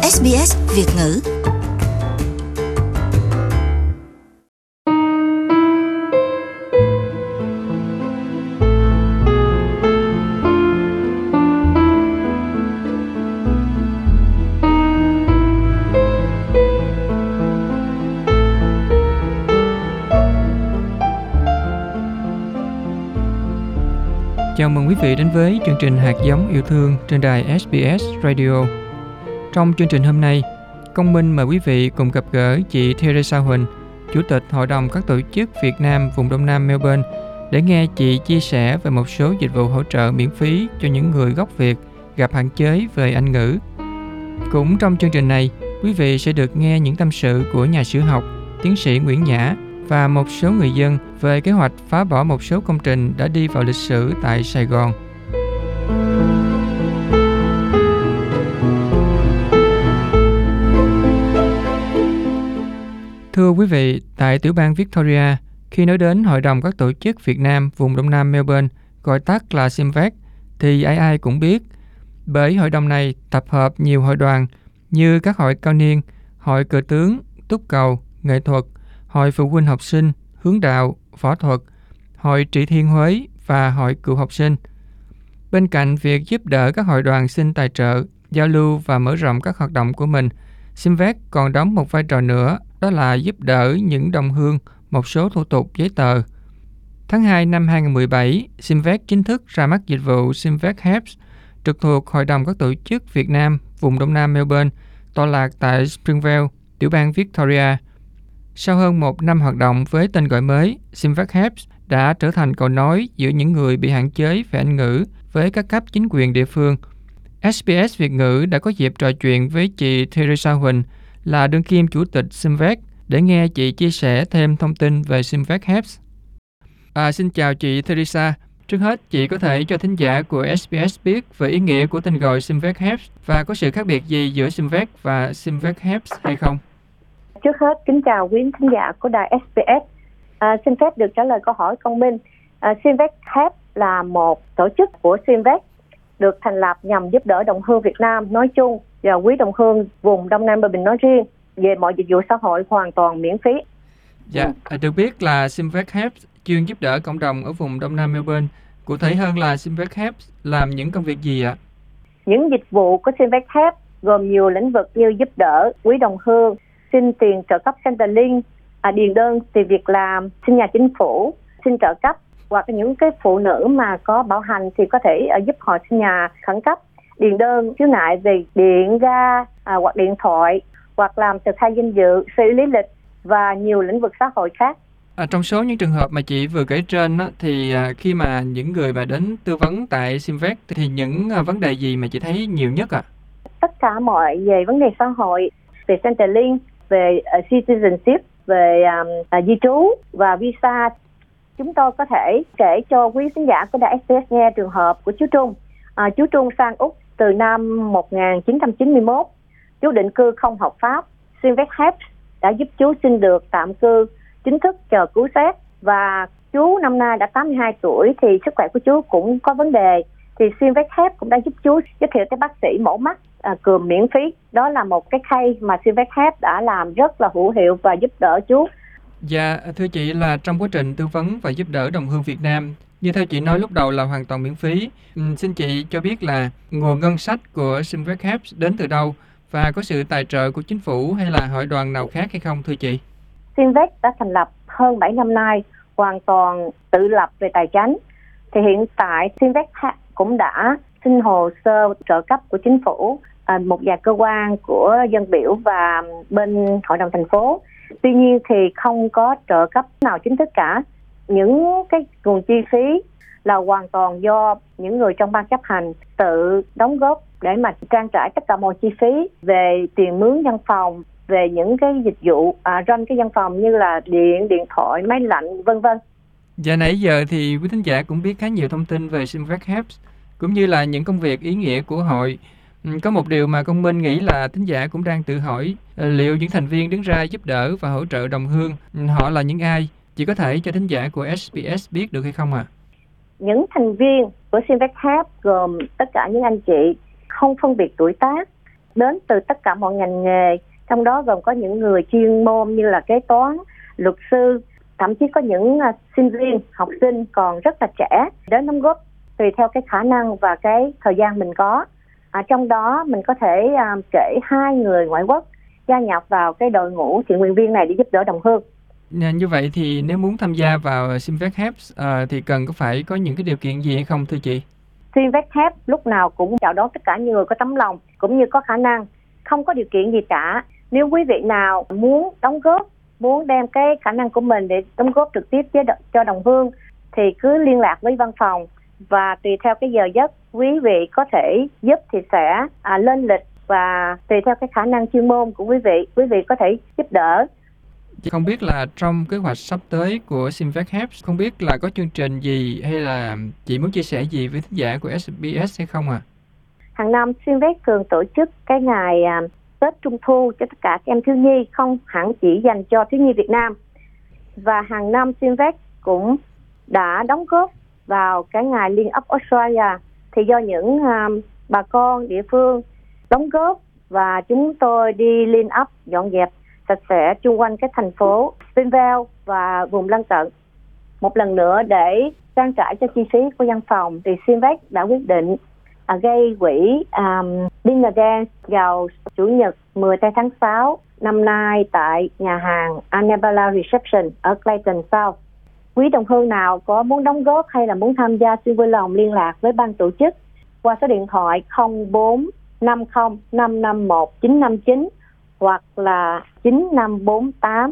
SBS Việt ngữ. Chào mừng quý vị đến với chương trình Hạt giống yêu thương trên đài SBS Radio. Trong chương trình hôm nay, Công Minh mời quý vị cùng gặp gỡ chị Teresa Huỳnh, Chủ tịch Hội đồng các tổ chức Việt Nam vùng Đông Nam Melbourne, để nghe chị chia sẻ về một số dịch vụ hỗ trợ miễn phí cho những người gốc Việt gặp hạn chế về Anh ngữ. Cũng trong chương trình này, quý vị sẽ được nghe những tâm sự của nhà sử học, tiến sĩ Nguyễn Nhã và một số người dân về kế hoạch phá bỏ một số công trình đã đi vào lịch sử tại Sài Gòn. Thưa quý vị, tại tiểu bang Victoria, khi nói đến Hội đồng các tổ chức Việt Nam vùng Đông Nam Melbourne, gọi tắt là CIMVEC, thì ai ai cũng biết. Bởi hội đồng này tập hợp nhiều hội đoàn như các hội cao niên, hội cờ tướng, túc cầu, nghệ thuật, hội phụ huynh học sinh, hướng đạo, võ thuật, hội trị thiên Huế và hội cựu học sinh. Bên cạnh việc giúp đỡ các hội đoàn xin tài trợ, giao lưu và mở rộng các hoạt động của mình, CIMVEC còn đóng một vai trò nữa, đó là giúp đỡ những đồng hương một số thủ tục giấy tờ. Tháng 2 năm 2017, CIMVEC chính thức ra mắt dịch vụ CIMVEC Helps, trực thuộc Hội đồng các tổ chức Việt Nam vùng Đông Nam Melbourne, tọa lạc tại Springvale, tiểu bang Victoria. Sau hơn một năm hoạt động với tên gọi mới, CIMVEC Helps đã trở thành cầu nối giữa những người bị hạn chế về Anh ngữ với các cấp chính quyền địa phương. SBS Việt ngữ đã có dịp trò chuyện với chị Teresa Huỳnh, là đương kim chủ tịch CIMVEC, để nghe chị chia sẻ thêm thông tin về CIMVEC Helps. Xin chào chị Teresa. Trước hết, chị có thể cho thính giả của SBS biết về ý nghĩa của tên gọi CIMVEC Helps và có sự khác biệt gì giữa CIMVEC và CIMVEC Helps hay không? Trước hết, kính chào quý khán giả của đài SBS. Xin phép được trả lời câu hỏi công minh. CIMVEC Helps là một tổ chức của CIMVEC được thành lập nhằm giúp đỡ đồng hương Việt Nam nói chung và quý đồng hương vùng Đông Nam Melbourne nói riêng về mọi dịch vụ xã hội hoàn toàn miễn phí. Dạ, được biết là CIMVEC Helps chuyên giúp đỡ cộng đồng ở vùng Đông Nam Melbourne. Cụ thể hơn là CIMVEC Helps làm những công việc gì ạ? Những dịch vụ của CIMVEC Helps gồm nhiều lĩnh vực như giúp đỡ quý đồng hương, xin tiền trợ cấp Centrelink, điền đơn tìm việc làm, xin nhà chính phủ, xin trợ cấp, hoặc những cái phụ nữ mà có bảo hành thì có thể giúp họ xin nhà khẩn cấp, điền đơn khiếu nại về điện, ga, hoặc điện thoại, hoặc làm tờ khai danh dự, xử lý lịch và nhiều lĩnh vực xã hội khác. Trong số những trường hợp mà chị vừa kể trên thì khi mà những người mà đến tư vấn tại CIMVEC thì những vấn đề gì mà chị thấy nhiều nhất ạ? Tất cả mọi về vấn đề xã hội, về Centrelink, về citizenship, về di trú và visa. Chúng tôi có thể kể cho quý khán giả của đài SBS nghe trường hợp của chú Trung. Chú Trung sang Úc từ năm 1991. Chú định cư không hợp pháp. CIMVEC Helps đã giúp chú xin được tạm cư chính thức chờ cứu xét, và chú năm nay đã 82 tuổi thì sức khỏe của chú cũng có vấn đề. Thì CIMVEC Helps cũng đã giúp chú giới thiệu tới bác sĩ mổ mắt cườm miễn phí. Đó là một cái case mà CIMVEC Helps đã làm rất là hữu hiệu và giúp đỡ chú. Dạ, thưa chị, là trong quá trình tư vấn và giúp đỡ đồng hương Việt Nam, như theo chị nói lúc đầu là hoàn toàn miễn phí. Xin chị cho biết là nguồn ngân sách của CIMVEC Helps đến từ đâu và có sự tài trợ của chính phủ hay là hội đoàn nào khác hay không, thưa chị? CIMVEC đã thành lập hơn 7 năm nay, hoàn toàn tự lập về tài chính. Thì hiện tại CIMVEC cũng đã xin hồ sơ trợ cấp của chính phủ, một vài cơ quan của dân biểu và bên hội đồng thành phố. Tuy nhiên thì không có trợ cấp nào chính thức cả. Những cái nguồn chi phí là hoàn toàn do những người trong ban chấp hành tự đóng góp để mà trang trải tất cả mọi chi phí về tiền mướn văn phòng, về những cái dịch vụ run cái văn phòng như là điện, điện thoại, máy lạnh, vân vân. Dạ, nãy giờ thì quý thính giả cũng biết khá nhiều thông tin về CIMVEC Helps cũng như là những công việc ý nghĩa của hội. Có một điều mà Công Minh nghĩ là thính giả cũng đang tự hỏi, liệu những thành viên đứng ra giúp đỡ và hỗ trợ đồng hương, họ là những ai? Chị có thể cho thính giả của SBS biết được hay không ạ? Những thành viên của CIMVEC Helps gồm tất cả những anh chị không phân biệt tuổi tác, đến từ tất cả mọi ngành nghề, trong đó gồm có những người chuyên môn như là kế toán, luật sư, thậm chí có những sinh viên, học sinh còn rất là trẻ đến đóng góp tùy theo cái khả năng và cái thời gian mình có. Trong đó mình có thể kể 2 người ngoại quốc gia nhập vào cái đội ngũ thiện nguyện viên này để giúp đỡ đồng hương. Như vậy thì nếu muốn tham gia vào Simvac Helps thì cần có phải có những cái điều kiện gì hay không thưa chị? Simvac Helps lúc nào cũng chào đón tất cả những người có tấm lòng cũng như có khả năng, không có điều kiện gì cả. Nếu quý vị nào muốn đóng góp, muốn đem cái khả năng của mình để đóng góp trực tiếp cho đồng hương thì cứ liên lạc với văn phòng, và tùy theo cái giờ giấc quý vị có thể giúp thì sẽ lên lịch, và tùy theo cái khả năng chuyên môn của quý vị có thể giúp đỡ. Không biết là trong kế hoạch sắp tới của Simvac Helps, không biết là có chương trình gì hay là chị muốn chia sẻ gì với thính giả của SBS hay không ạ? Hàng năm Simvac thường tổ chức cái ngày Tết Trung Thu cho tất cả các em thiếu nhi, không hẳn chỉ dành cho thiếu nhi Việt Nam. Và hàng năm Simvac cũng đã đóng góp vào cái ngày Liên ấp Australia, thì do những bà con địa phương đóng góp và chúng tôi đi liên ấp dọn dẹp sạch sẽ chung quanh cái thành phố Springvale và vùng lân cận. Một lần nữa để trang trải cho chi phí của văn phòng thì Simvac đã quyết định gây quỹ Dinner Dance vào Chủ nhật 10 tháng 6 năm nay tại nhà hàng Annabella Reception ở Clayton South. Quý đồng hương nào có muốn đóng góp hay là muốn tham gia xin vui lòng liên lạc với ban tổ chức qua số điện thoại 0450 551 959 hoặc là 9548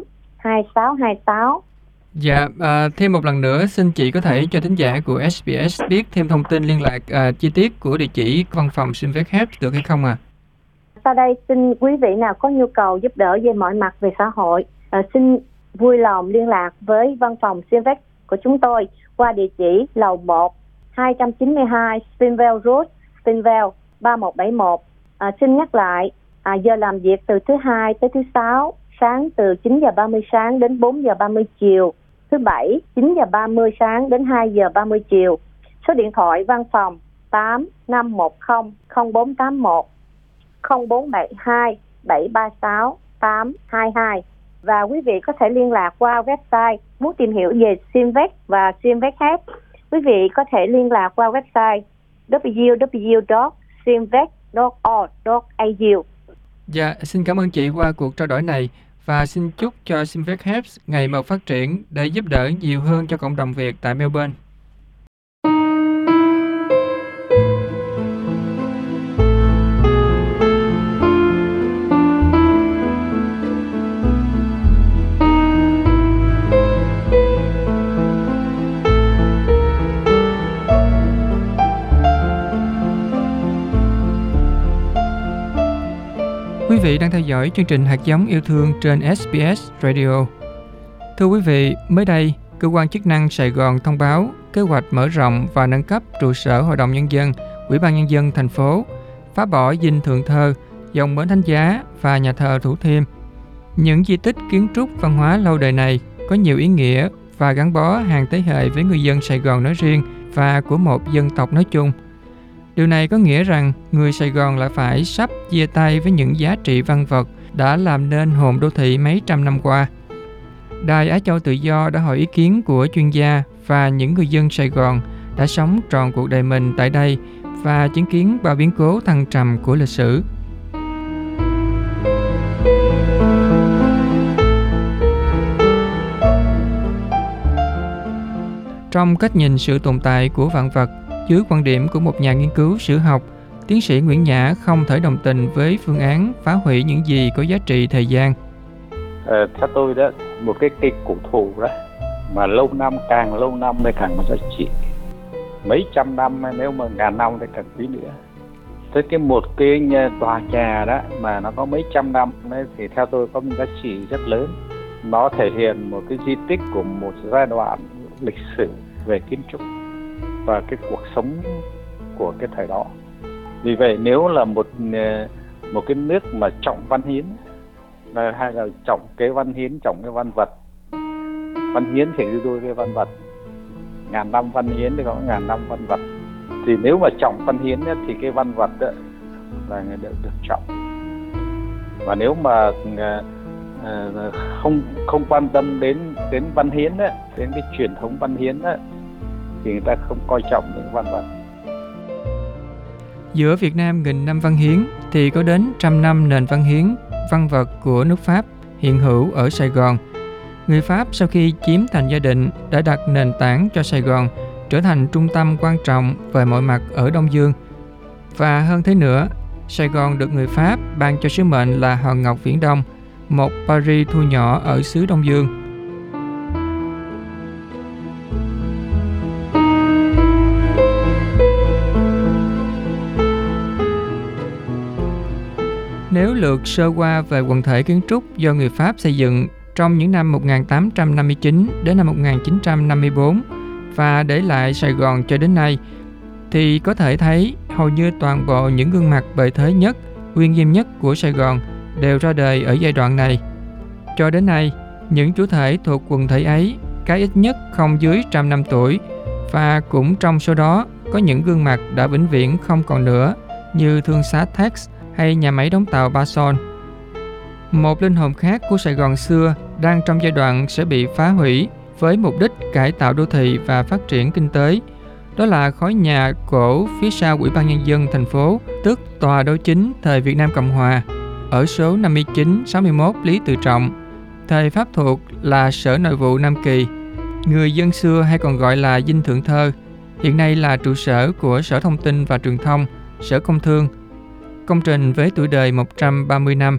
2626. Dạ, thêm một lần nữa xin chị có thể cho thính giả của SBS biết thêm thông tin liên lạc chi tiết của địa chỉ văn phòng Simvac Helps được hay không ạ? Sau đây xin quý vị nào có nhu cầu giúp đỡ về mọi mặt về xã hội, xin vui lòng liên lạc với văn phòng Simvac của chúng tôi qua địa chỉ lầu 1 292 Springvale Road, Springvale 3171. Xin nhắc lại, giờ làm việc từ thứ Hai tới thứ Sáu, sáng từ 9 giờ 30 sáng đến 4 giờ 30 chiều, thứ Bảy 9 giờ 30 sáng đến 2 giờ 30 chiều. Số điện thoại văn phòng 8510 0481 0472 736 822. Và quý vị có thể liên lạc qua website. Muốn tìm hiểu về Simvac và Simvac Helps, quý vị có thể liên lạc qua website www.simvac.org.au. Dạ, xin cảm ơn chị qua cuộc trao đổi này và xin chúc cho Simvac Helps ngày một phát triển để giúp đỡ nhiều hơn cho cộng đồng Việt tại Melbourne. Quý vị đang theo dõi chương trình Hạt giống yêu thương trên SBS Radio. Thưa quý vị, mới đây, cơ quan chức năng Sài Gòn thông báo kế hoạch mở rộng và nâng cấp trụ sở Hội đồng Nhân dân, Ủy ban Nhân dân thành phố, phá bỏ dinh Thượng Thơ, dòng Bến Thánh Giá và nhà thờ Thủ Thiêm. Những di tích kiến trúc văn hóa lâu đời này có nhiều ý nghĩa và gắn bó hàng thế hệ với người dân Sài Gòn nói riêng và của một dân tộc nói chung. Điều này có nghĩa rằng người Sài Gòn lại phải sắp chia tay với những giá trị văn vật đã làm nên hồn đô thị mấy trăm năm qua. Đài Á Châu Tự Do đã hỏi ý kiến của chuyên gia và những người dân Sài Gòn đã sống trọn cuộc đời mình tại đây và chứng kiến bao biến cố thăng trầm của lịch sử. Trong cách nhìn sự tồn tại của vạn vật, dưới quan điểm của một nhà nghiên cứu sử học, tiến sĩ Nguyễn Nhã không thể đồng tình với phương án phá hủy những gì có giá trị thời gian. Theo tôi đó, một cái cổ thụ đó mà lâu năm càng thì càng có giá trị. Mấy trăm năm, nếu mà ngàn năm thì càng quý nữa. Tới một cái tòa nhà đó mà nó có mấy trăm năm ấy, thì theo tôi có một giá trị rất lớn. Nó thể hiện một cái di tích của một giai đoạn lịch sử về kiến trúc và cái cuộc sống của cái thời đó. Vì vậy nếu là một cái nước mà trọng văn hiến hay là trọng cái văn hiến, trọng cái văn vật, văn hiến thì đôi cái văn vật, ngàn năm văn hiến thì có ngàn năm văn vật, thì nếu mà trọng văn hiến thì cái văn vật đó là được trọng. Và nếu mà không quan tâm đến văn hiến á, đến cái truyền thống văn hiến á, thì người ta không coi trọng những văn vật. Giữa Việt Nam nghìn năm văn hiến thì có đến 100 năm nền văn hiến văn vật của nước Pháp hiện hữu ở Sài Gòn. Người Pháp sau khi chiếm thành gia định đã đặt nền tảng cho Sài Gòn trở thành trung tâm quan trọng về mọi mặt ở Đông Dương. Và hơn thế nữa, Sài Gòn được người Pháp ban cho sứ mệnh là hòn ngọc Viễn Đông, một Paris thu nhỏ ở xứ Đông Dương. Nếu lược sơ qua về quần thể kiến trúc do người Pháp xây dựng trong những năm 1859 đến năm 1954 và để lại Sài Gòn cho đến nay, thì có thể thấy hầu như toàn bộ những gương mặt bề thế nhất, uy nghiêm nhất của Sài Gòn đều ra đời ở giai đoạn này. Cho đến nay, những chủ thể thuộc quần thể ấy cái ít nhất không dưới 100 năm tuổi, và cũng trong số đó có những gương mặt đã vĩnh viễn không còn nữa như thương xá Tax hay nhà máy đóng tàu Ba Son. Một linh hồn khác của Sài Gòn xưa đang trong giai đoạn sẽ bị phá hủy với mục đích cải tạo đô thị và phát triển kinh tế. Đó là khối nhà cổ phía sau Ủy ban Nhân dân thành phố, tức tòa đối chính thời Việt Nam Cộng Hòa, ở số 5961 Lý Tự Trọng. Thời Pháp thuộc là Sở Nội vụ Nam Kỳ. Người dân xưa hay còn gọi là Dinh Thượng Thơ, hiện nay là trụ sở của Sở Thông tin và Truyền thông, Sở Công Thương. Công trình với tuổi đời 130 năm.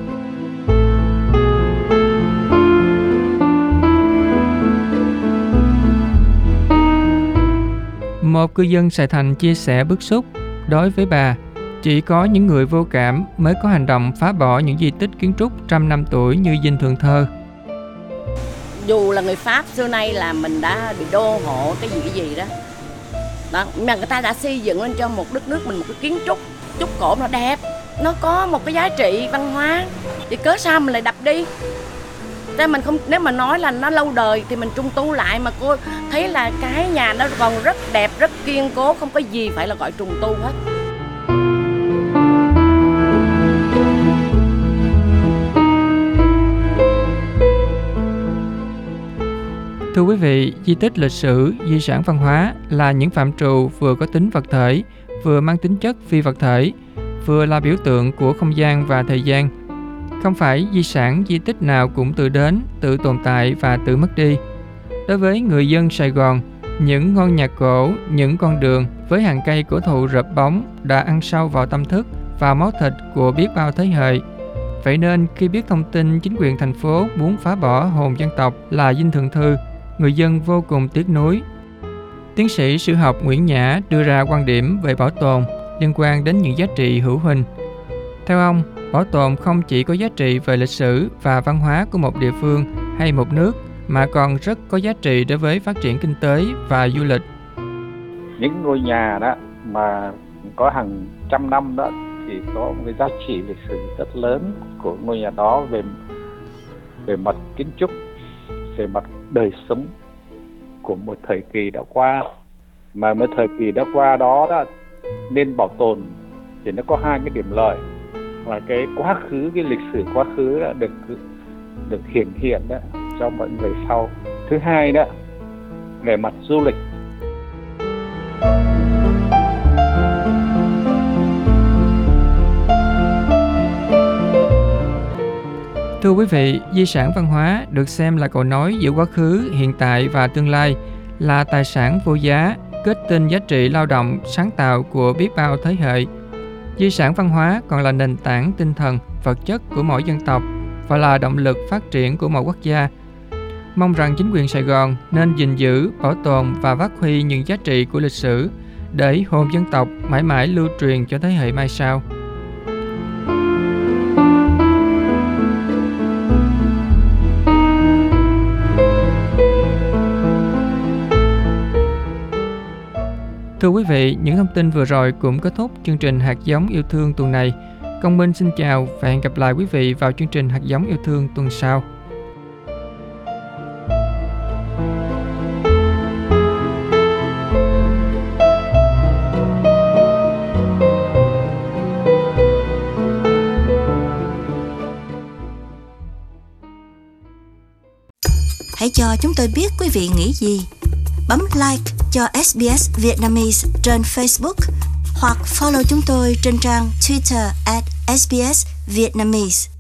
Một cư dân Sài Thành chia sẻ bức xúc đối với bà. Chỉ có những người vô cảm mới có hành động phá bỏ những di tích kiến trúc 100 năm tuổi như Dinh Thượng Thơ. Dù là người Pháp xưa nay là mình đã bị đô hộ cái gì đó, mà người ta đã xây dựng lên cho một đất nước mình một cái kiến trúc cổ nó đẹp, nó có một cái giá trị văn hóa, thì cớ sao mình lại đập đi? Nên mình không, nếu mà nói là nó lâu đời thì mình trung tu lại, mà cô thấy là cái nhà nó còn rất đẹp, rất kiên cố, không có gì phải là gọi trùng tu hết. Thưa quý vị, di tích lịch sử, di sản văn hóa là những phạm trù vừa có tính vật thể, vừa mang tính chất phi vật thể, vừa là biểu tượng của không gian và thời gian. Không phải di sản di tích nào cũng tự đến, tự tồn tại và tự mất đi. Đối với người dân Sài Gòn, những ngôi nhà cổ, những con đường với hàng cây cổ thụ rợp bóng đã ăn sâu vào tâm thức và máu thịt của biết bao thế hệ. Vậy nên khi biết thông tin chính quyền thành phố muốn phá bỏ hồn dân tộc là Dinh Thượng Thư, người dân vô cùng tiếc nuối. Tiến sĩ sử học Nguyễn Nhã đưa ra quan điểm về bảo tồn liên quan đến những giá trị hữu hình. Theo ông, bảo tồn không chỉ có giá trị về lịch sử và văn hóa của một địa phương hay một nước, mà còn rất có giá trị đối với phát triển kinh tế và du lịch. Những ngôi nhà đó mà có hàng trăm năm đó thì có một cái giá trị lịch sử rất lớn của ngôi nhà đó về mặt kiến trúc, về mặt đời sống của một thời kỳ đã qua. Mà một thời kỳ đã qua đó nên bảo tồn thì nó có hai cái điểm lợi, là cái quá khứ, cái lịch sử quá khứ đã được hiển hiện đó cho mọi người sau. Thứ hai đó, về mặt du lịch. Thưa quý vị, di sản văn hóa được xem là cầu nối giữa quá khứ, hiện tại và tương lai, là tài sản vô giá, kết tinh giá trị lao động, sáng tạo của biết bao thế hệ. Di sản văn hóa còn là nền tảng tinh thần, vật chất của mỗi dân tộc và là động lực phát triển của mỗi quốc gia. Mong rằng chính quyền Sài Gòn nên gìn giữ, bảo tồn và phát huy những giá trị của lịch sử để hồn dân tộc mãi mãi lưu truyền cho thế hệ mai sau. Thưa quý vị, những thông tin vừa rồi cũng kết thúc chương trình Hạt giống yêu thương tuần này. Công Minh xin chào và hẹn gặp lại quý vị vào chương trình Hạt giống yêu thương tuần sau. Hãy cho chúng tôi biết quý vị nghĩ gì. Bấm like cho SBS Vietnamese trên Facebook hoặc follow chúng tôi trên trang Twitter @SBS Vietnamese.